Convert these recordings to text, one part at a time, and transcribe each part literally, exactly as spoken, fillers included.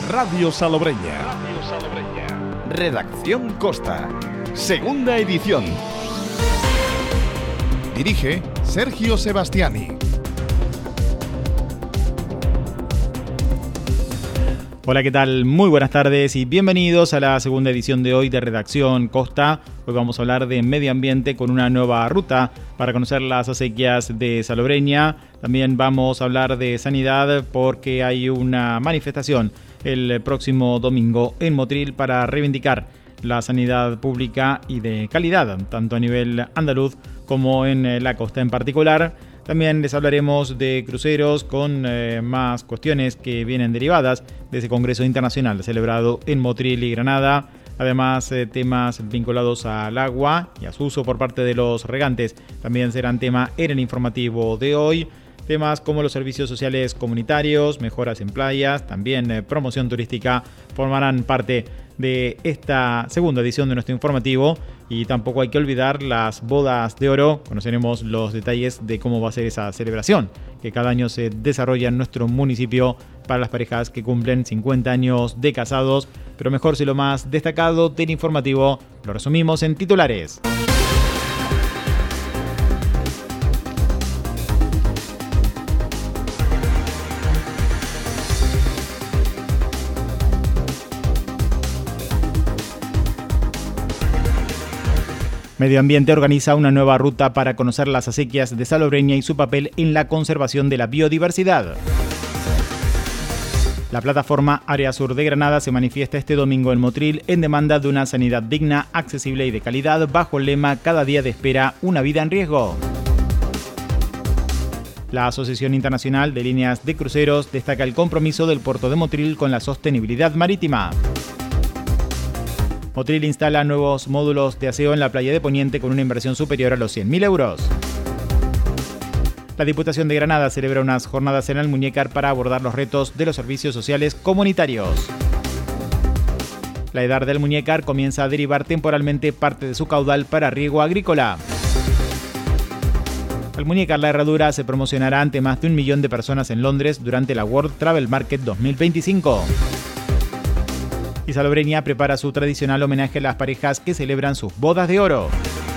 Radio Salobreña. Radio Salobreña. Redacción Costa. Segunda edición. Dirige Sergio Sebastiani. Hola, ¿qué tal? Muy buenas tardes y bienvenidos a la segunda edición de hoy de Redacción Costa. Hoy vamos a hablar de medio ambiente con una nueva ruta para conocer las acequias de Salobreña. También vamos a hablar de sanidad porque hay una manifestación el próximo domingo en Motril para reivindicar la sanidad pública y de calidad, tanto a nivel andaluz como en la costa en particular. También les hablaremos de cruceros con eh, más cuestiones que vienen derivadas de ese Congreso Internacional celebrado en Motril y Granada. Además, eh, temas vinculados al agua y a su uso por parte de los regantes también serán tema en el informativo de hoy. Temas como los servicios sociales comunitarios, mejoras en playas, también eh, promoción turística formarán parte de esta segunda edición de nuestro informativo. Y tampoco hay que olvidar las bodas de oro. Conoceremos los detalles de cómo va a ser esa celebración que cada año se desarrolla en nuestro municipio para las parejas que cumplen cincuenta años de casados. Pero mejor, si lo más destacado del informativo lo resumimos en titulares. Medio Ambiente organiza una nueva ruta para conocer las acequias de Salobreña y su papel en la conservación de la biodiversidad. La plataforma Área Sur de Granada se manifiesta este domingo en Motril en demanda de una sanidad digna, accesible y de calidad bajo el lema "Cada día de espera, una vida en riesgo". La Asociación Internacional de Líneas de Cruceros destaca el compromiso del puerto de Motril con la sostenibilidad marítima. Motril instala nuevos módulos de aseo en la playa de Poniente con una inversión superior a los cien mil euros. La Diputación de Granada celebra unas jornadas en Almuñécar para abordar los retos de los servicios sociales comunitarios. La Edar de Almuñécar comienza a derivar temporalmente parte de su caudal para riego agrícola. Almuñécar La Herradura se promocionará ante más de un millón de personas en Londres durante la World Travel Market dos mil veinticinco. Y Salobreña prepara su tradicional homenaje a las parejas que celebran sus bodas de oro.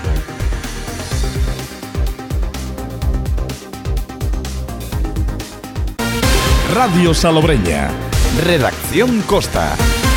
Radio Salobreña. Redacción Costa.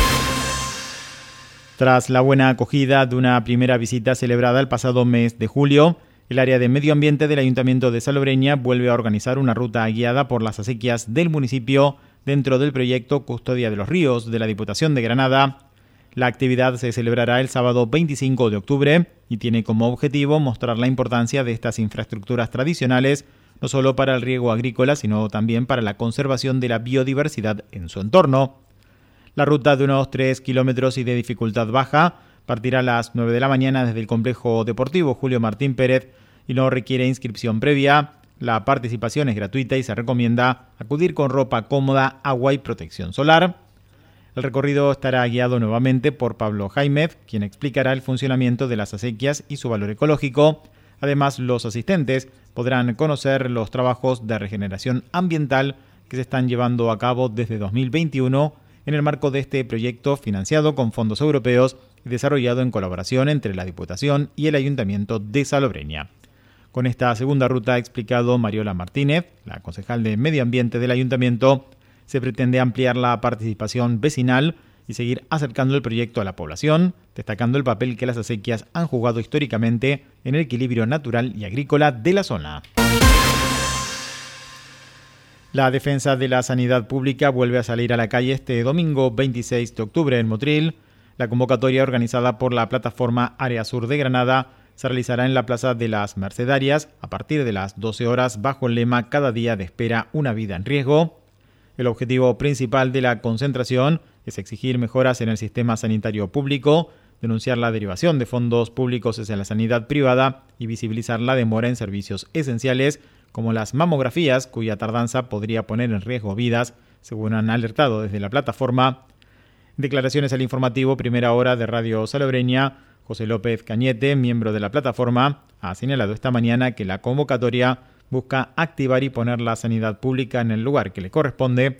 Tras la buena acogida de una primera visita celebrada el pasado mes de julio, el área de medio ambiente del Ayuntamiento de Salobreña vuelve a organizar una ruta guiada por las acequias del municipio dentro del proyecto Custodia de los Ríos de la Diputación de Granada. La actividad se celebrará el sábado veinticinco de octubre y tiene como objetivo mostrar la importancia de estas infraestructuras tradicionales, no solo para el riego agrícola, sino también para la conservación de la biodiversidad en su entorno. La ruta, de unos tres kilómetros y de dificultad baja, partirá a las nueve de la mañana desde el complejo deportivo Julio Martín Pérez y no requiere inscripción previa. La participación es gratuita y se recomienda acudir con ropa cómoda, agua y protección solar. El recorrido estará guiado nuevamente por Pablo Jaimez, quien explicará el funcionamiento de las acequias y su valor ecológico. Además, los asistentes podrán conocer los trabajos de regeneración ambiental que se están llevando a cabo desde dos mil veintiuno en el marco de este proyecto financiado con fondos europeos y desarrollado en colaboración entre la Diputación y el Ayuntamiento de Salobreña. Con esta segunda ruta, ha explicado Mariola Martínez, la concejal de Medio Ambiente del Ayuntamiento, se pretende ampliar la participación vecinal y seguir acercando el proyecto a la población, destacando el papel que las acequias han jugado históricamente en el equilibrio natural y agrícola de la zona. La defensa de la sanidad pública vuelve a salir a la calle este domingo veintiséis de octubre en Motril. La convocatoria, organizada por la plataforma Área Sur de Granada, se realizará en la Plaza de las Mercedarias a partir de las doce horas bajo el lema "Cada día de espera, una vida en riesgo". El objetivo principal de la concentración es exigir mejoras en el sistema sanitario público, denunciar la derivación de fondos públicos hacia la sanidad privada y visibilizar la demora en servicios esenciales como las mamografías, cuya tardanza podría poner en riesgo vidas, según han alertado desde la plataforma. En declaraciones al informativo Primera Hora de Radio Salobreña, José López Cañete, miembro de la plataforma, ha señalado esta mañana que la convocatoria busca activar y poner la sanidad pública en el lugar que le corresponde,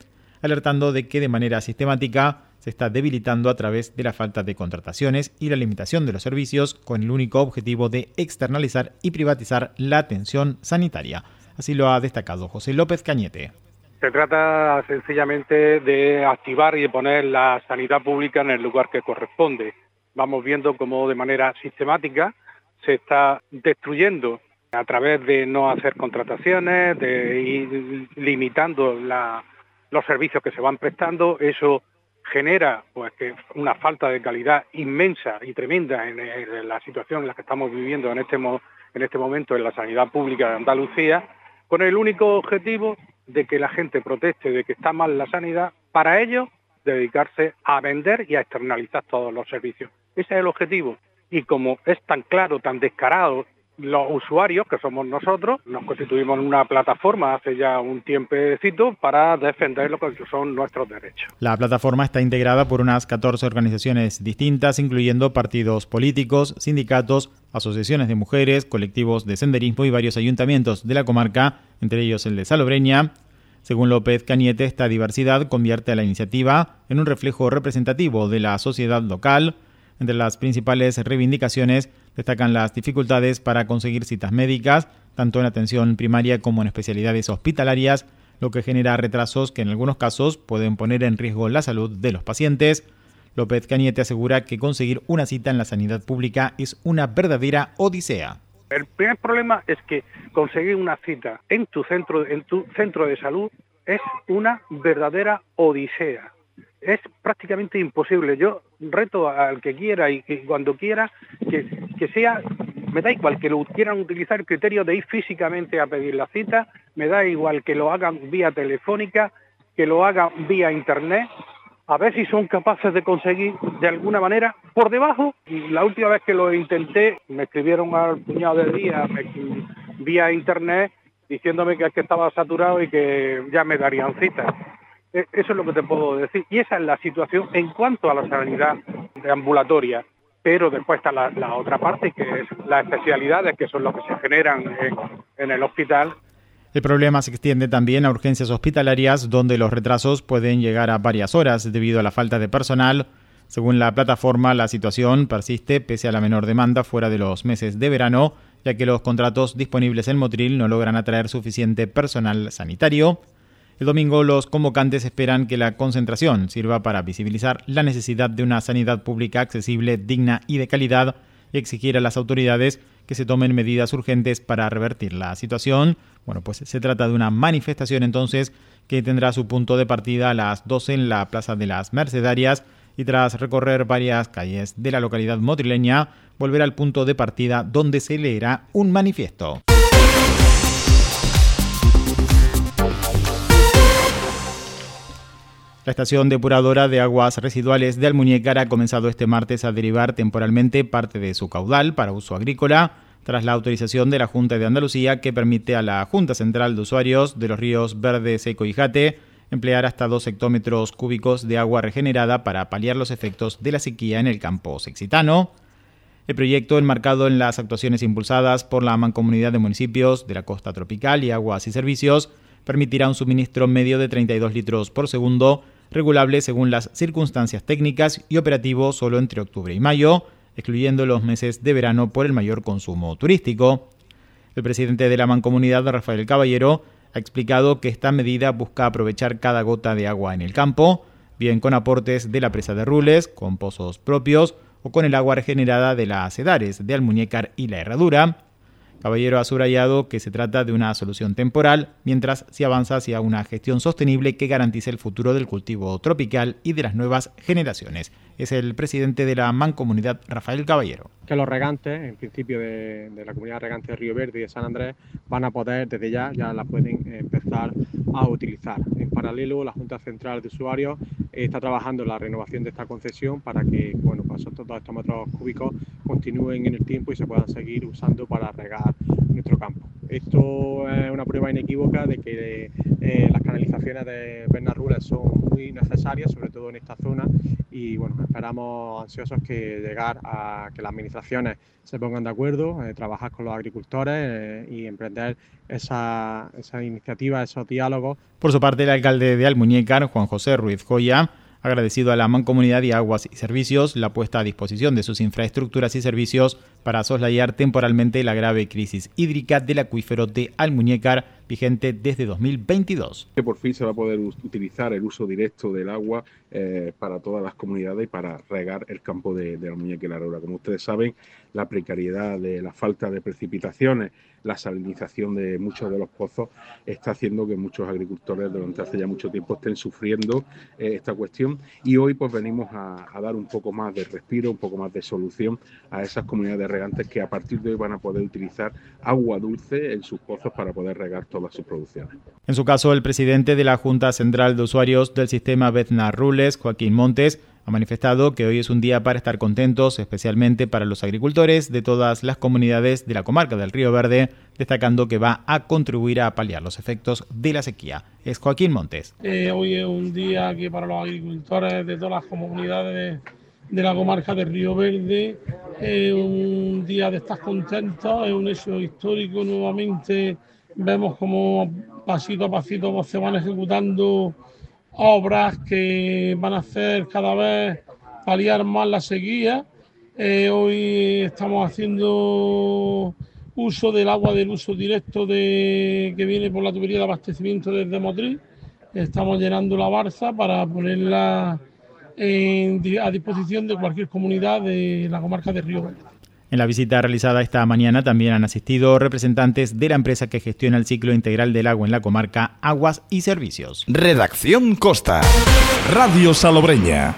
alertando de que de manera sistemática se está debilitando a través de la falta de contrataciones y la limitación de los servicios con el único objetivo de externalizar y privatizar la atención sanitaria. Así lo ha destacado José López Cañete. Se trata sencillamente de activar y de poner la sanidad pública en el lugar que corresponde. Vamos viendo cómo de manera sistemática se está destruyendo a través de no hacer contrataciones, de ir limitando la, los servicios que se van prestando. Eso genera pues que una falta de calidad inmensa y tremenda en, en la situación en la que estamos viviendo en este, en este momento en la sanidad pública de Andalucía, con el único objetivo de que la gente proteste de que está mal la sanidad, para ello dedicarse a vender y a externalizar todos los servicios. Ese es el objetivo. Y como es tan claro, tan descarado, los usuarios, que somos nosotros, nos constituimos en una plataforma hace ya un tiempecito para defender lo que son nuestros derechos. La plataforma está integrada por unas catorce organizaciones distintas, incluyendo partidos políticos, sindicatos, asociaciones de mujeres, colectivos de senderismo y varios ayuntamientos de la comarca, entre ellos el de Salobreña. Según López Cañete, esta diversidad convierte a la iniciativa en un reflejo representativo de la sociedad local. Entre las principales reivindicaciones destacan las dificultades para conseguir citas médicas, tanto en atención primaria como en especialidades hospitalarias, lo que genera retrasos que en algunos casos pueden poner en riesgo la salud de los pacientes. López Cañete asegura que conseguir una cita en la sanidad pública es una verdadera odisea. El primer problema es que conseguir una cita en tu centro, en tu centro de salud es una verdadera odisea. Es prácticamente imposible. Yo reto al que quiera y que cuando quiera que, que sea, me da igual que lo quieran utilizar el criterio de ir físicamente a pedir la cita, me da igual que lo hagan vía telefónica, que lo hagan vía internet, a ver si son capaces de conseguir de alguna manera por debajo. Y la última vez que lo intenté, me escribieron al puñado de días me, vía internet diciéndome que es que estaba saturado y que ya me darían cita. Eso es lo que te puedo decir. Y esa es la situación en cuanto a la sanidad ambulatoria. Pero después está la, la otra parte, que es las especialidades, que son las que se generan en, en el hospital. El problema se extiende también a urgencias hospitalarias, donde los retrasos pueden llegar a varias horas debido a la falta de personal. Según la plataforma, la situación persiste pese a la menor demanda fuera de los meses de verano, ya que los contratos disponibles en Motril no logran atraer suficiente personal sanitario. El domingo, los convocantes esperan que la concentración sirva para visibilizar la necesidad de una sanidad pública accesible, digna y de calidad y exigir a las autoridades que se tomen medidas urgentes para revertir la situación. Bueno, pues se trata de una manifestación entonces que tendrá su punto de partida a las doce en la Plaza de las Mercedarias y tras recorrer varias calles de la localidad motrileña, volverá al punto de partida donde se leerá un manifiesto. La estación depuradora de aguas residuales de Almuñécar ha comenzado este martes a derivar temporalmente parte de su caudal para uso agrícola, tras la autorización de la Junta de Andalucía que permite a la Junta Central de Usuarios de los ríos Verde, Seco y Jate emplear hasta dos hectómetros cúbicos de agua regenerada para paliar los efectos de la sequía en el campo sexitano. El proyecto, enmarcado en las actuaciones impulsadas por la Mancomunidad de Municipios de la Costa Tropical y Aguas y Servicios, permitirá un suministro medio de treinta y dos litros por segundo, regulable según las circunstancias técnicas y operativo solo entre octubre y mayo, excluyendo los meses de verano por el mayor consumo turístico. El presidente de la Mancomunidad, Rafael Caballero, ha explicado que esta medida busca aprovechar cada gota de agua en el campo, bien con aportes de la presa de Rules, con pozos propios o con el agua regenerada de las Sedares de Almuñécar y La Herradura. Caballero ha subrayado que se trata de una solución temporal, mientras se avanza hacia una gestión sostenible que garantice el futuro del cultivo tropical y de las nuevas generaciones. Es el presidente de la Mancomunidad, Rafael Caballero. Que los regantes, en principio de, de la comunidad regante de Río Verde y de San Andrés, van a poder desde ya, ya la pueden empezar a utilizar. En paralelo, la Junta Central de Usuarios está trabajando en la renovación de esta concesión para que, bueno, pues estos dos hectómetros cúbicos continúen en el tiempo y se puedan seguir usando para regar nuestro campo. Esto es una prueba inequívoca de que eh, las canalizaciones de Bernarrules son muy necesarias, sobre todo en esta zona, y bueno, esperamos ansiosos que llegar a que las administraciones se pongan de acuerdo, eh, trabajar con los agricultores eh, y emprender esa, esa iniciativa, esos diálogos. Por su parte, el alcalde de Almuñécar, Juan José Ruiz Joya, ha agradecido a la Mancomunidad de Aguas y Servicios la puesta a disposición de sus infraestructuras y servicios para soslayar temporalmente la grave crisis hídrica del acuífero de Almuñécar, vigente desde dos mil veintidós. Por fin se va a poder utilizar el uso directo del agua eh, para todas las comunidades y para regar el campo de, de Almuñécar y La Roura. Como ustedes saben, la precariedad de la falta de precipitaciones, la salinización de muchos de los pozos está haciendo que muchos agricultores durante hace ya mucho tiempo estén sufriendo eh, esta cuestión, y hoy pues venimos a, a dar un poco más de respiro, un poco más de solución a esas comunidades regantes que a partir de hoy van a poder utilizar agua dulce en sus pozos para poder regar todas sus producciones. En su caso, el presidente de la Junta Central de Usuarios del Sistema Bernarrules, Joaquín Montes, ha manifestado que hoy es un día para estar contentos, especialmente para los agricultores de todas las comunidades de la comarca del Río Verde, destacando que va a contribuir a paliar los efectos de la sequía. Es Joaquín Montes. Eh, hoy es un día que para los agricultores de todas las comunidades de, de la comarca del Río Verde es un día de estar contentos, es un hecho histórico. Nuevamente vemos como pasito a pasito se van ejecutando obras que van a hacer cada vez paliar más la sequía. Eh, hoy estamos haciendo uso del agua del uso directo de, que viene por la tubería de abastecimiento desde Motril. Estamos llenando la barza para ponerla en, a disposición de cualquier comunidad de la comarca de Río Verde. En la visita realizada esta mañana también han asistido representantes de la empresa que gestiona el ciclo integral del agua en la comarca, Aguas y Servicios. Redacción Costa. Radio Salobreña.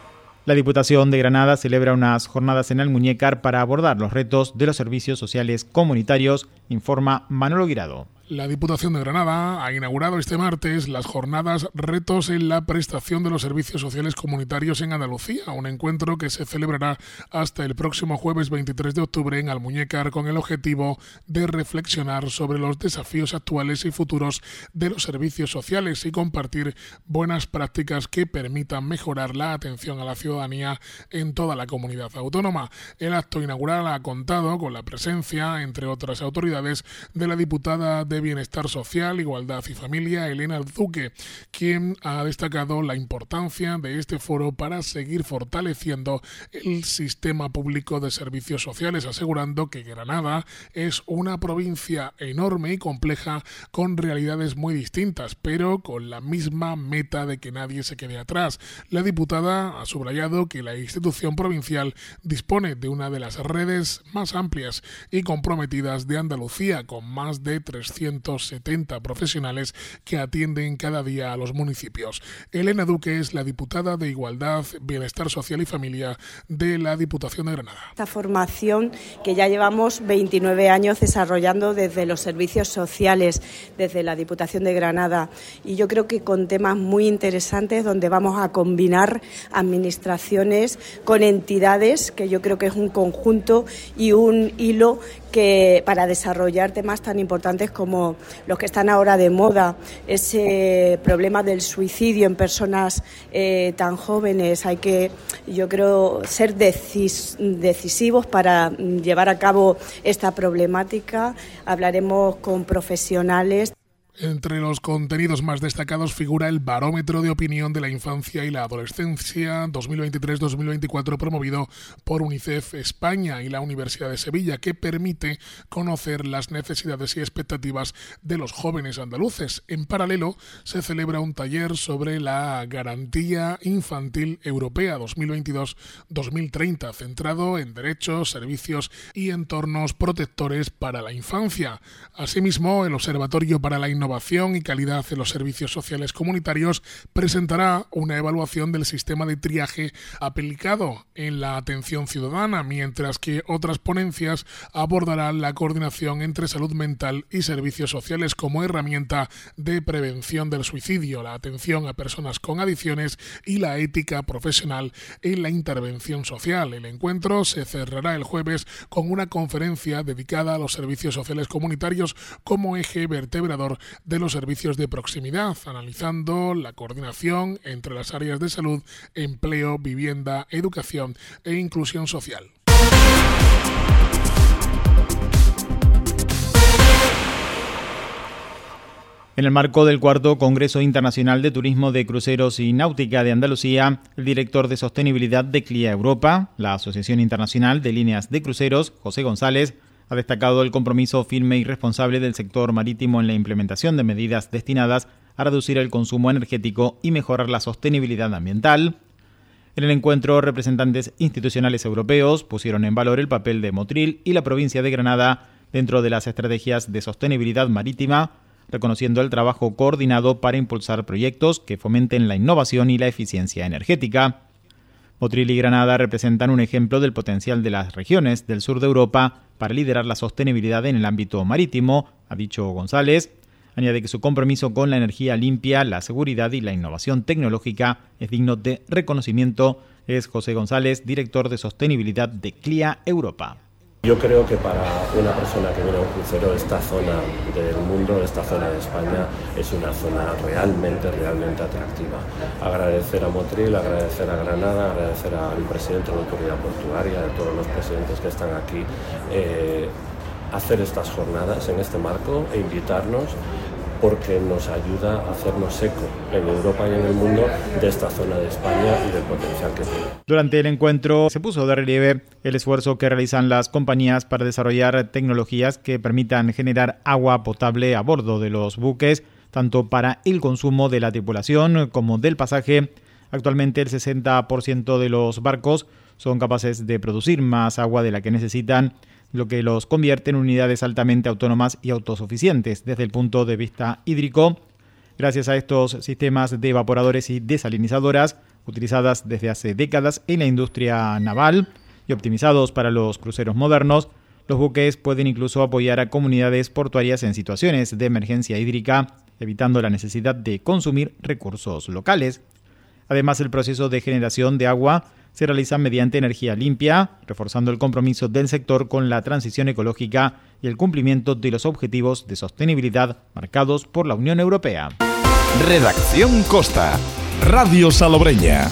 La Diputación de Granada celebra unas jornadas en Almuñécar para abordar los retos de los servicios sociales comunitarios, informa Manolo Guirado. La Diputación de Granada ha inaugurado este martes las jornadas Retos en la prestación de los servicios sociales comunitarios en Andalucía, un encuentro que se celebrará hasta el próximo jueves veintitrés de octubre en Almuñécar con el objetivo de reflexionar sobre los desafíos actuales y futuros de los servicios sociales y compartir buenas prácticas que permitan mejorar la atención a la ciudadanía en toda la comunidad autónoma. El acto inaugural ha contado con la presencia, entre otras autoridades, de la diputada de Bienestar Social, Igualdad y Familia, Elena Duque, quien ha destacado la importancia de este foro para seguir fortaleciendo el sistema público de servicios sociales, asegurando que Granada es una provincia enorme y compleja con realidades muy distintas, pero con la misma meta de que nadie se quede atrás. La diputada ha subrayado que la institución provincial dispone de una de las redes más amplias y comprometidas de Andalucía, con más de trescientos setenta profesionales que atienden cada día a los municipios. Elena Duque es la diputada de Igualdad, Bienestar Social y Familia de la Diputación de Granada. Esta formación que ya llevamos veintinueve años desarrollando desde los servicios sociales, desde la Diputación de Granada, y yo creo que con temas muy interesantes donde vamos a combinar administraciones con entidades, que yo creo que es un conjunto y un hilo que para desarrollar temas tan importantes como los que están ahora de moda, ese problema del suicidio en personas eh, tan jóvenes. Hay que, yo creo, ser decis, decisivos para llevar a cabo esta problemática. Hablaremos con profesionales. Entre los contenidos más destacados figura el Barómetro de Opinión de la Infancia y la Adolescencia dos mil veintitrés dos mil veinticuatro promovido por UNICEF España y la Universidad de Sevilla, que permite conocer las necesidades y expectativas de los jóvenes andaluces. En paralelo, se celebra un taller sobre la Garantía Infantil Europea dos mil veintidós dos mil treinta, centrado en derechos, servicios y entornos protectores para la infancia. Asimismo, el Observatorio para la Innovación innovación y calidad en los servicios sociales comunitarios, presentará una evaluación del sistema de triaje aplicado en la atención ciudadana, mientras que otras ponencias abordarán la coordinación entre salud mental y servicios sociales como herramienta de prevención del suicidio, la atención a personas con adicciones y la ética profesional en la intervención social. El encuentro se cerrará el jueves con una conferencia dedicada a los servicios sociales comunitarios como eje vertebrador de los servicios de proximidad, analizando la coordinación entre las áreas de salud, empleo, vivienda, educación e inclusión social. En el marco del cuarto Congreso Internacional de Turismo de Cruceros y Náutica de Andalucía, el director de Sostenibilidad de C L I A Europa, la Asociación Internacional de Líneas de Cruceros, José González, ha destacado el compromiso firme y responsable del sector marítimo en la implementación de medidas destinadas a reducir el consumo energético y mejorar la sostenibilidad ambiental. En el encuentro, representantes institucionales europeos pusieron en valor el papel de Motril y la provincia de Granada dentro de las estrategias de sostenibilidad marítima, reconociendo el trabajo coordinado para impulsar proyectos que fomenten la innovación y la eficiencia energética. Motril y Granada representan un ejemplo del potencial de las regiones del sur de Europa para liderar la sostenibilidad en el ámbito marítimo, ha dicho González. Añade que su compromiso con la energía limpia, la seguridad y la innovación tecnológica es digno de reconocimiento. Es José González, director de Sostenibilidad de C L I A Europa. Yo creo que para una persona que viene a un crucero, esta zona del mundo, esta zona de España, es una zona realmente, realmente atractiva. Agradecer a Motril, agradecer a Granada, agradecer al presidente de la Autoridad Portuaria, a todos los presidentes que están aquí, eh, hacer estas jornadas en este marco e invitarnos, porque nos ayuda a hacernos eco en Europa y en el mundo de esta zona de España y del potencial que tiene. Durante el encuentro se puso de relieve el esfuerzo que realizan las compañías para desarrollar tecnologías que permitan generar agua potable a bordo de los buques, tanto para el consumo de la tripulación como del pasaje. Actualmente el sesenta por ciento de los barcos son capaces de producir más agua de la que necesitan, lo que los convierte en unidades altamente autónomas y autosuficientes desde el punto de vista hídrico. Gracias a estos sistemas de evaporadores y desalinizadoras, utilizadas desde hace décadas en la industria naval y optimizados para los cruceros modernos, los buques pueden incluso apoyar a comunidades portuarias en situaciones de emergencia hídrica, evitando la necesidad de consumir recursos locales. Además, el proceso de generación de agua se realiza mediante energía limpia, reforzando el compromiso del sector con la transición ecológica y el cumplimiento de los objetivos de sostenibilidad marcados por la Unión Europea. Redacción Costa, Radio Salobreña.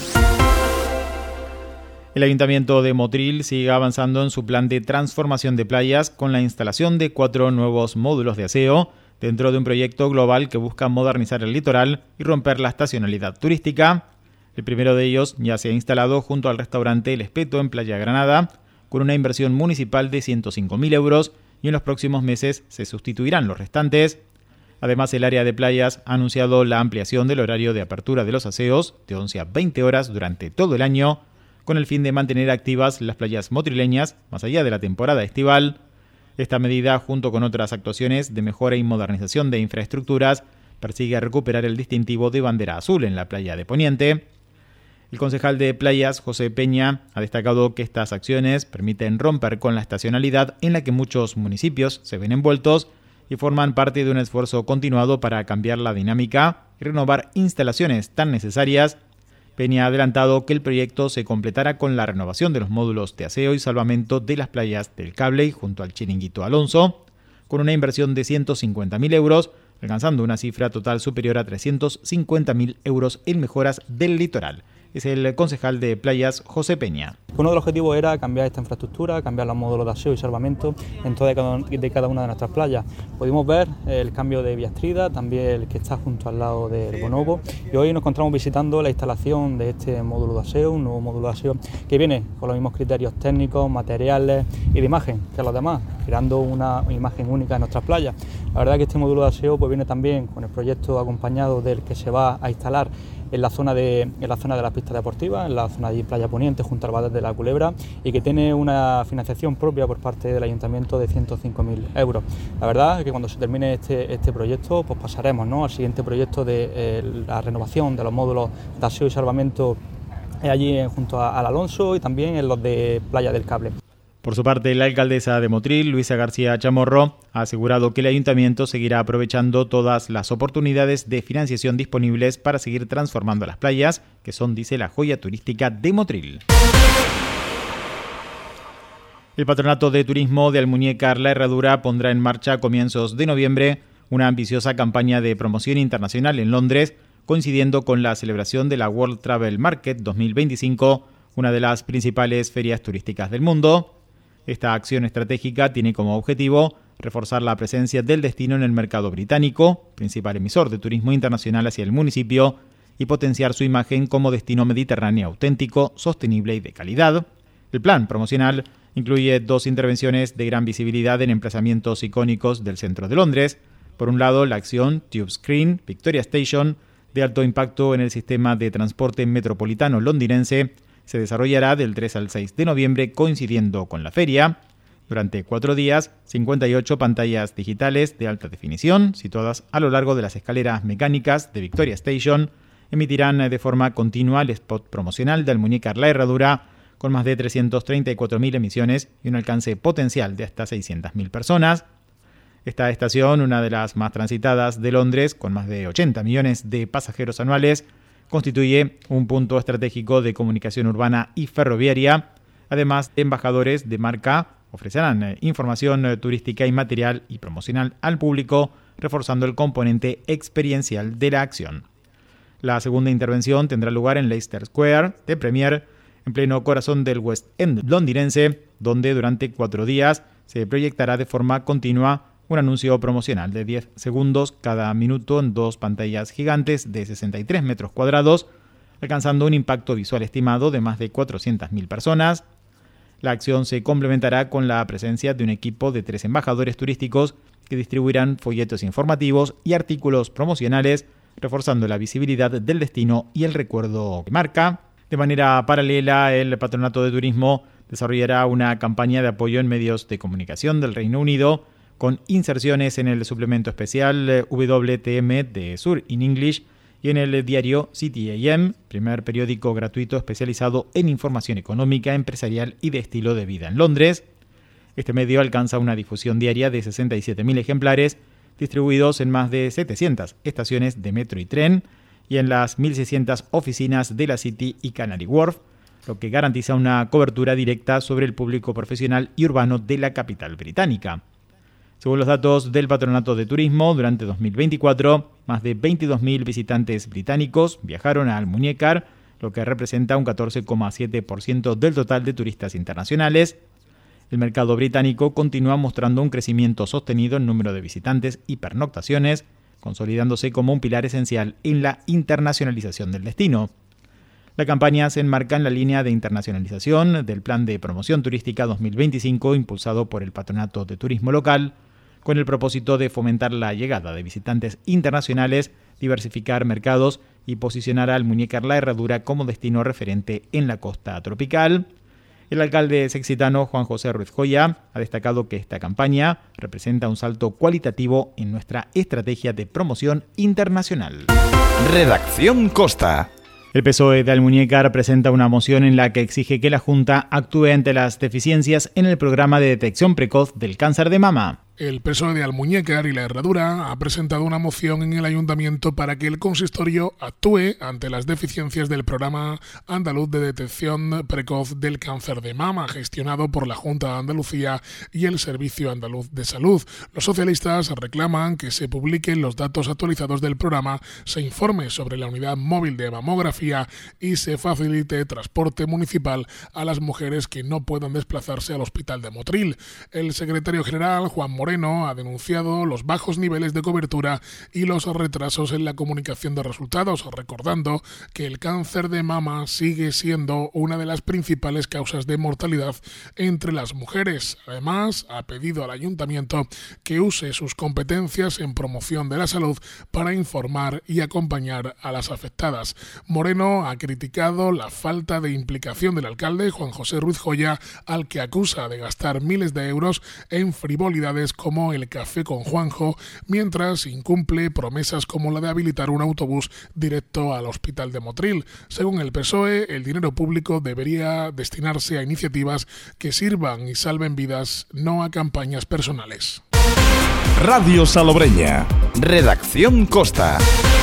El Ayuntamiento de Motril sigue avanzando en su plan de transformación de playas con la instalación de cuatro nuevos módulos de aseo dentro de un proyecto global que busca modernizar el litoral y romper la estacionalidad turística. El primero de ellos ya se ha instalado junto al restaurante El Espeto en Playa Granada, con una inversión municipal de ciento cinco mil euros, y en los próximos meses se sustituirán los restantes. Además, el área de playas ha anunciado la ampliación del horario de apertura de los aseos de once a veinte horas durante todo el año, con el fin de mantener activas las playas motrileñas más allá de la temporada estival. Esta medida, junto con otras actuaciones de mejora y modernización de infraestructuras, persigue recuperar el distintivo de bandera azul en la playa de Poniente. El concejal de Playas, José Peña, ha destacado que estas acciones permiten romper con la estacionalidad en la que muchos municipios se ven envueltos y forman parte de un esfuerzo continuado para cambiar la dinámica y renovar instalaciones tan necesarias. Peña ha adelantado que el proyecto se completará con la renovación de los módulos de aseo y salvamento de las playas del Cable y junto al Chiringuito Alonso, con una inversión de ciento cincuenta mil euros, alcanzando una cifra total superior a trescientos cincuenta mil euros en mejoras del litoral. Es el concejal de Playas, José Peña. Uno de los objetivos era cambiar esta infraestructura, cambiar los módulos de aseo y salvamento en toda de cada una de nuestras playas. Pudimos ver el cambio de Biastrida, también el que está junto al lado del Bonobo, y hoy nos encontramos visitando la instalación de este módulo de aseo, un nuevo módulo de aseo que viene con los mismos criterios técnicos, materiales y de imagen que los demás. creando una imagen única en nuestras playas. La verdad que este módulo de aseo pues viene también con el proyecto acompañado del que se va a instalar en la zona de, en la zona de las pistas deportivas, en la zona de Playa Poniente, junto al Badar de la Culebra, y que tiene una financiación propia por parte del Ayuntamiento de ciento cinco mil euros. La verdad es que cuando se termine este, este proyecto, pues pasaremos, ¿no?, al siguiente proyecto de eh, la renovación de los módulos de aseo y salvamento allí junto a, al Alonso y también en los de Playa del Cable. Por su parte, la alcaldesa de Motril, Luisa García Chamorro, ha asegurado que el ayuntamiento seguirá aprovechando todas las oportunidades de financiación disponibles para seguir transformando las playas, que son, dice, la joya turística de Motril. El Patronato de Turismo de Almuñécar La Herradura pondrá en marcha a comienzos de noviembre una ambiciosa campaña de promoción internacional en Londres, coincidiendo con la celebración de la World Travel Market dos mil veinticinco, una de las principales ferias turísticas del mundo. Esta acción estratégica tiene como objetivo reforzar la presencia del destino en el mercado británico, principal emisor de turismo internacional hacia el municipio, y potenciar su imagen como destino mediterráneo auténtico, sostenible y de calidad. El plan promocional incluye dos intervenciones de gran visibilidad en emplazamientos icónicos del centro de Londres. Por un lado, la acción Tube Screen Victoria Station, de alto impacto en el sistema de transporte metropolitano londinense, se desarrollará del tres al seis de noviembre, coincidiendo con la feria. Durante cuatro días, cincuenta y ocho pantallas digitales de alta definición, situadas a lo largo de las escaleras mecánicas de Victoria Station, emitirán de forma continua el spot promocional de Almuñécar La Herradura, con más de trescientas treinta y cuatro mil emisiones y un alcance potencial de hasta seiscientas mil personas. Esta estación, una de las más transitadas de Londres, con más de ochenta millones de pasajeros anuales, constituye un punto estratégico de comunicación urbana y ferroviaria. Además, embajadores de marca ofrecerán información turística y material y promocional al público, reforzando el componente experiencial de la acción. La segunda intervención tendrá lugar en Leicester Square de Premier, en pleno corazón del West End londinense, donde durante cuatro días se proyectará de forma continua un anuncio promocional de diez segundos cada minuto en dos pantallas gigantes de sesenta y tres metros cuadrados, alcanzando un impacto visual estimado de más de cuatrocientas mil personas. La acción se complementará con la presencia de un equipo de tres embajadores turísticos que distribuirán folletos informativos y artículos promocionales, reforzando la visibilidad del destino y el recuerdo de marca. De manera paralela, el Patronato de Turismo desarrollará una campaña de apoyo en medios de comunicación del Reino Unido, con inserciones en el suplemento especial W T M de Sur in English y en el diario City A M, primer periódico gratuito especializado en información económica, empresarial y de estilo de vida en Londres. Este medio alcanza una difusión diaria de sesenta y siete mil ejemplares, distribuidos en más de setecientas estaciones de metro y tren y en las mil seiscientas oficinas de la City y Canary Wharf, lo que garantiza una cobertura directa sobre el público profesional y urbano de la capital británica. Según los datos del Patronato de Turismo, durante dos mil veinticuatro, más de veintidós mil visitantes británicos viajaron a Almuñécar, lo que representa un catorce coma siete por ciento del total de turistas internacionales. El mercado británico continúa mostrando un crecimiento sostenido en número de visitantes y pernoctaciones, consolidándose como un pilar esencial en la internacionalización del destino. La campaña se enmarca en la línea de internacionalización del Plan de Promoción Turística dos mil veinticinco impulsado por el Patronato de Turismo local, con el propósito de fomentar la llegada de visitantes internacionales, diversificar mercados y posicionar a Almuñécar La Herradura como destino referente en la costa tropical. El alcalde sexitano Juan José Ruiz Joya ha destacado que esta campaña representa un salto cualitativo en nuestra estrategia de promoción internacional. Redacción Costa. El P S O E de Almuñécar presenta una moción en la que exige que la Junta actúe ante las deficiencias en el programa de detección precoz del cáncer de mama. El P S O E de Almuñécar y La Herradura ha presentado una moción en el Ayuntamiento para que el consistorio actúe ante las deficiencias del programa andaluz de detección precoz del cáncer de mama, gestionado por la Junta de Andalucía y el Servicio Andaluz de Salud. Los socialistas reclaman que se publiquen los datos actualizados del programa, se informe sobre la unidad móvil de mamografía y se facilite transporte municipal a las mujeres que no puedan desplazarse al Hospital de Motril. El secretario general, Juan Moreno ha denunciado los bajos niveles de cobertura y los retrasos en la comunicación de resultados, recordando que el cáncer de mama sigue siendo una de las principales causas de mortalidad entre las mujeres. Además, ha pedido al ayuntamiento que use sus competencias en promoción de la salud para informar y acompañar a las afectadas. Moreno ha criticado la falta de implicación del alcalde Juan José Ruiz Joya, al que acusa de gastar miles de euros en frivolidades como el café con Juanjo, mientras incumple promesas como la de habilitar un autobús directo al hospital de Motril. Según el P S O E, el dinero público debería destinarse a iniciativas que sirvan y salven vidas, no a campañas personales. Radio Salobreña. Redacción Costa.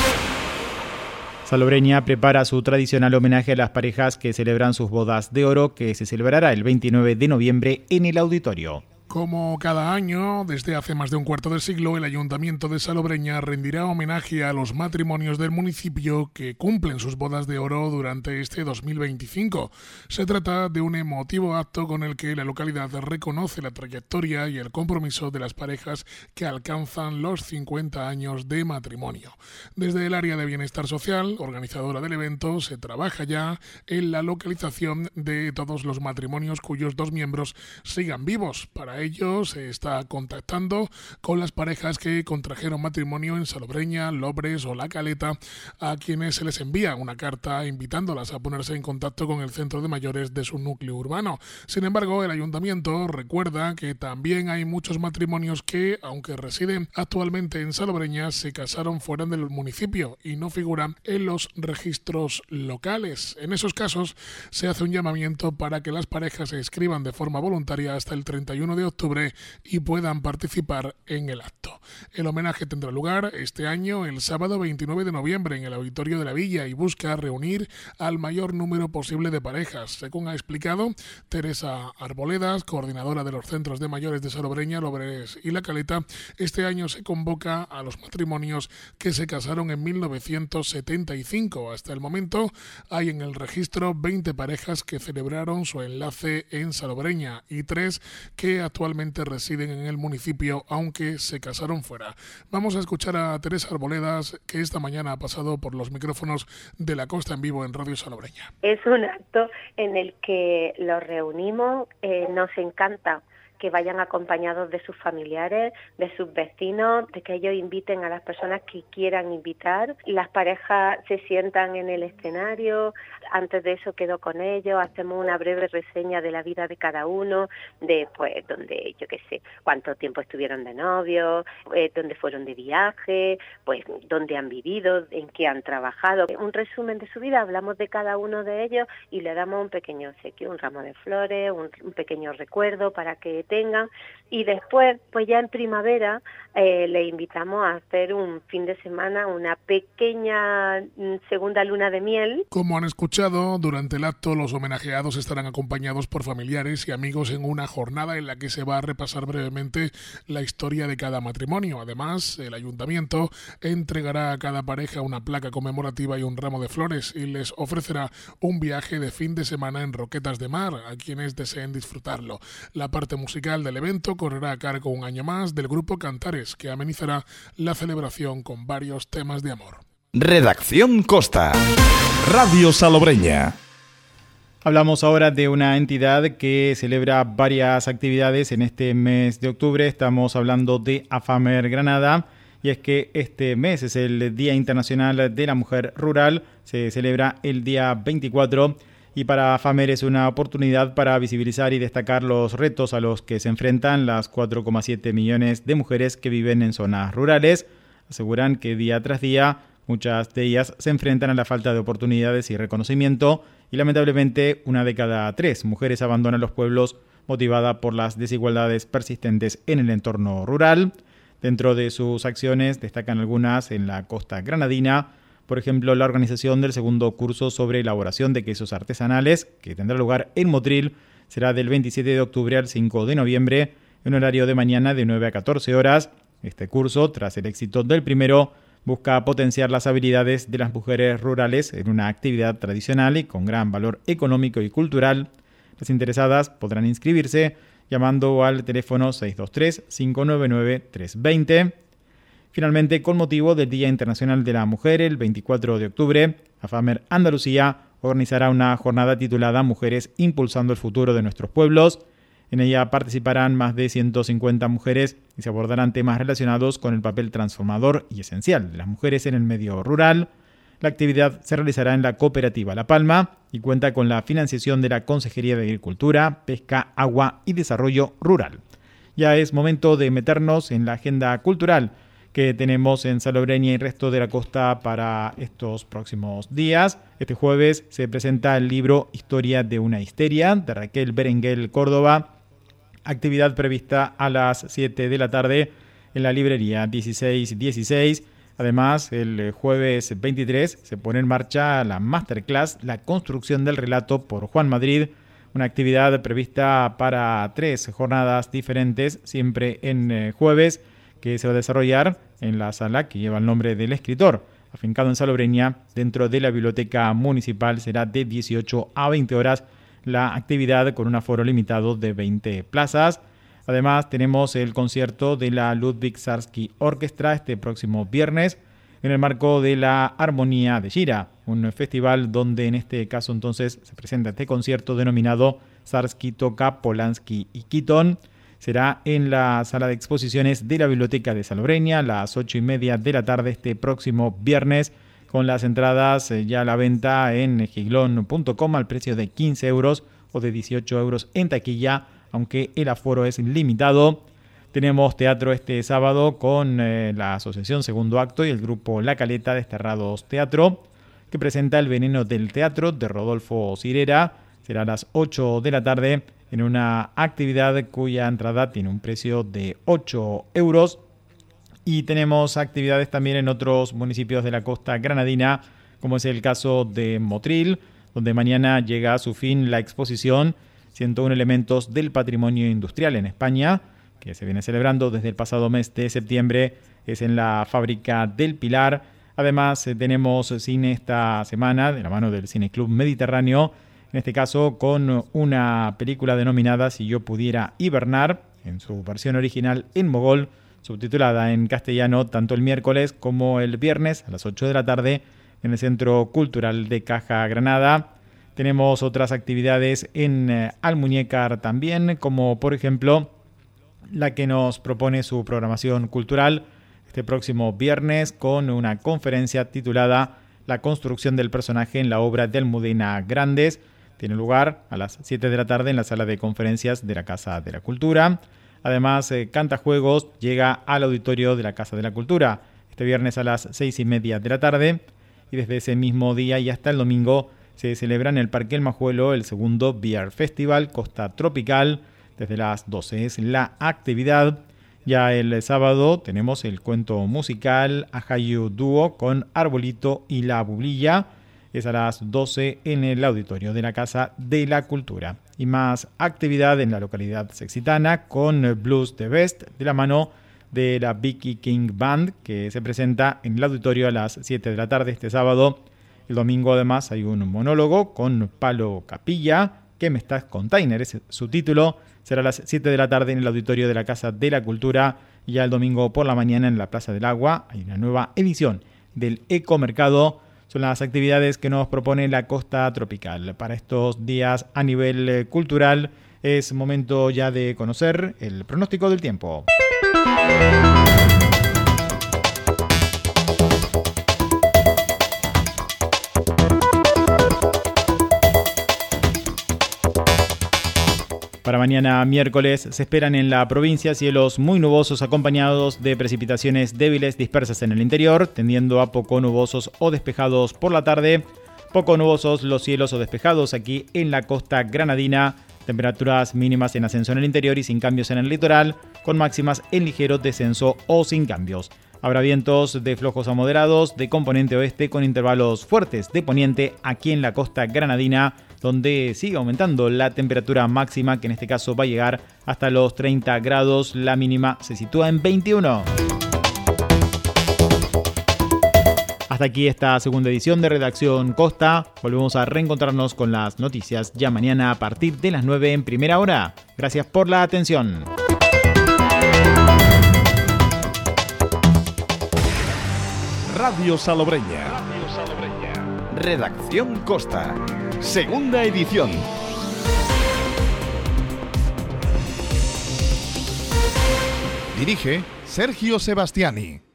Salobreña prepara su tradicional homenaje a las parejas que celebran sus bodas de oro, que se celebrará el veintinueve de noviembre en el auditorio. Como cada año, desde hace más de un cuarto de siglo, el Ayuntamiento de Salobreña rendirá homenaje a los matrimonios del municipio que cumplen sus bodas de oro durante este dos mil veinticinco. Se trata de un emotivo acto con el que la localidad reconoce la trayectoria y el compromiso de las parejas que alcanzan los cincuenta años de matrimonio. Desde el área de bienestar social, organizadora del evento, se trabaja ya en la localización de todos los matrimonios cuyos dos miembros sigan vivos. Para ello se está contactando con las parejas que contrajeron matrimonio en Salobreña, Lobres o La Caleta, a quienes se les envía una carta invitándolas a ponerse en contacto con el centro de mayores de su núcleo urbano. Sin embargo, el ayuntamiento recuerda que también hay muchos matrimonios que, aunque residen actualmente en Salobreña, se casaron fuera del municipio y no figuran en los registros locales. En esos casos se hace un llamamiento para que las parejas se inscriban de forma voluntaria hasta el treinta y uno de octubre y puedan participar en el acto. El homenaje tendrá lugar este año el sábado veintinueve de noviembre en el Auditorio de la Villa y busca reunir al mayor número posible de parejas. Según ha explicado Teresa Arboledas, coordinadora de los centros de mayores de Salobreña, Lobres y La Caleta, este año se convoca a los matrimonios que se casaron en mil novecientos setenta y cinco. Hasta el momento hay en el registro veinte parejas que celebraron su enlace en Salobreña y tres que actualmente residen en el municipio, aunque se casaron fuera. Vamos a escuchar a Teresa Arboledas, que esta mañana ha pasado por los micrófonos de La Costa en vivo en Radio Salobreña. Es un acto en el que los reunimos, eh, nos encanta que vayan acompañados de sus familiares, de sus vecinos, de que ellos inviten a las personas que quieran invitar. Las parejas se sientan en el escenario, antes de eso quedo con ellos, hacemos una breve reseña de la vida de cada uno, de pues donde, yo qué sé, cuánto tiempo estuvieron de novios, eh, dónde fueron de viaje, pues dónde han vivido, en qué han trabajado. Un resumen de su vida, hablamos de cada uno de ellos y le damos un pequeño obsequio, un ramo de flores, un, un pequeño recuerdo para que tengan, y después, pues ya en primavera, eh, le invitamos a hacer un fin de semana, una pequeña segunda luna de miel. Como han escuchado, durante el acto los homenajeados estarán acompañados por familiares y amigos en una jornada en la que se va a repasar brevemente la historia de cada matrimonio. Además, el ayuntamiento entregará a cada pareja una placa conmemorativa y un ramo de flores y les ofrecerá un viaje de fin de semana en Roquetas de Mar a quienes deseen disfrutarlo. La parte musical del evento correrá a cargo un año más del grupo Cantares, que amenizará la celebración con varios temas de amor. Redacción Costa. Radio Salobreña. Hablamos ahora de una entidad que celebra varias actividades en este mes de octubre. Estamos hablando de AFAMER Granada. Y es que este mes es el Día Internacional de la Mujer Rural. Se celebra el día veinticuatro. Y para AFAMER es una oportunidad para visibilizar y destacar los retos a los que se enfrentan las cuatro coma siete millones de mujeres que viven en zonas rurales. Aseguran que día tras día muchas de ellas se enfrentan a la falta de oportunidades y reconocimiento y lamentablemente una de cada tres mujeres abandona los pueblos motivada por las desigualdades persistentes en el entorno rural. Dentro de sus acciones destacan algunas en la costa granadina. Por ejemplo, la organización del segundo curso sobre elaboración de quesos artesanales, que tendrá lugar en Motril, será del veintisiete de octubre al cinco de noviembre, en horario de mañana de nueve a catorce horas. Este curso, tras el éxito del primero, busca potenciar las habilidades de las mujeres rurales en una actividad tradicional y con gran valor económico y cultural. Las interesadas podrán inscribirse llamando al teléfono seis dos tres, cinco nueve nueve, tres dos cero. Finalmente, con motivo del Día Internacional de la Mujer, el veinticuatro de octubre, AFAMER Andalucía organizará una jornada titulada Mujeres impulsando el futuro de nuestros pueblos. En ella participarán más de ciento cincuenta mujeres y se abordarán temas relacionados con el papel transformador y esencial de las mujeres en el medio rural. La actividad se realizará en la cooperativa La Palma y cuenta con la financiación de la Consejería de Agricultura, Pesca, Agua y Desarrollo Rural. Ya es momento de meternos en la agenda cultural que tenemos en Salobreña y resto de la costa para estos próximos días. Este jueves se presenta el libro Historia de una histeria de Raquel Berenguel Córdoba. Actividad prevista a las siete de la tarde en la librería dieciséis dieciséis. Además, el jueves veintitrés se pone en marcha la masterclass La construcción del relato por Juan Madrid, una actividad prevista para tres jornadas diferentes, siempre en jueves, que se va a desarrollar en la sala que lleva el nombre del escritor. Afincado en Salobreña, dentro de la biblioteca municipal, será de dieciocho a veinte horas la actividad con un aforo limitado de veinte plazas. Además, tenemos el concierto de la Ludwig Sarsky Orchestra este próximo viernes en el marco de la Armonía de Gira, un festival donde en este caso entonces se presenta este concierto denominado Sarsky toca Polanski y Keaton. Será en la sala de exposiciones de la Biblioteca de Salobreña a las ocho y media de la tarde este próximo viernes, con las entradas ya a la venta en giglón punto com al precio de quince euros o de dieciocho euros en taquilla, aunque el aforo es limitado. Tenemos teatro este sábado con eh, la Asociación Segundo Acto y el grupo La Caleta Desterrados Teatro, que presenta El veneno del teatro de Rodolfo Cirera. Será a las ocho de la tarde en una actividad cuya entrada tiene un precio de ocho euros. Y tenemos actividades también en otros municipios de la costa granadina, como es el caso de Motril, donde mañana llega a su fin la exposición ciento uno elementos del patrimonio industrial en España, que se viene celebrando desde el pasado mes de septiembre. Es en la fábrica del Pilar. Además, tenemos cine esta semana de la mano del Cine Club Mediterráneo, en este caso con una película denominada Si yo pudiera hibernar, en su versión original en mogol, subtitulada en castellano tanto el miércoles como el viernes a las ocho de la tarde en el Centro Cultural de Caja Granada. Tenemos otras actividades en eh, Almuñécar también, como por ejemplo la que nos propone su programación cultural este próximo viernes con una conferencia titulada La construcción del personaje en la obra de Almudena Grandes. Tiene lugar a las siete de la tarde en la sala de conferencias de la Casa de la Cultura. Además, eh, Cantajuegos llega al auditorio de la Casa de la Cultura este viernes a las seis y media de la tarde, y desde ese mismo día y hasta el domingo se celebra en el Parque El Majuelo el segundo Beer Festival Costa Tropical. Desde las doce es la actividad. Ya el sábado tenemos el cuento musical Ajayu Dúo con Arbolito y la Bublilla. Es a las doce en el auditorio de la Casa de la Cultura. Y más actividad en la localidad sexitana con Blues The Best de la mano de la Vicky King Band, que se presenta en el auditorio a las siete de la tarde este sábado. El domingo además hay un monólogo con Palo Capilla, ¿Qué me estás container? Es su título. Será a las siete de la tarde en el auditorio de la Casa de la Cultura. Y ya el domingo por la mañana en la Plaza del Agua hay una nueva edición del Ecomercado. Son las actividades que nos propone la Costa Tropical. Para estos días a nivel eh, cultural es momento ya de conocer el pronóstico del tiempo. Para mañana miércoles se esperan en la provincia cielos muy nubosos acompañados de precipitaciones débiles dispersas en el interior, tendiendo a poco nubosos o despejados por la tarde. Poco nubosos los cielos o despejados aquí en la costa granadina. Temperaturas mínimas en ascenso en el interior y sin cambios en el litoral, con máximas en ligero descenso o sin cambios. Habrá vientos de flojos a moderados de componente oeste con intervalos fuertes de poniente aquí en la costa granadina, donde sigue aumentando la temperatura máxima, que en este caso va a llegar hasta los treinta grados. La mínima se sitúa en veintiuno. Hasta aquí esta segunda edición de Redacción Costa. Volvemos a reencontrarnos con las noticias ya mañana a partir de las nueve en primera hora. Gracias por la atención. Radio Salobreña. Radio Salobreña. Redacción Costa. Segunda edición. Dirige Sergio Sebastiani.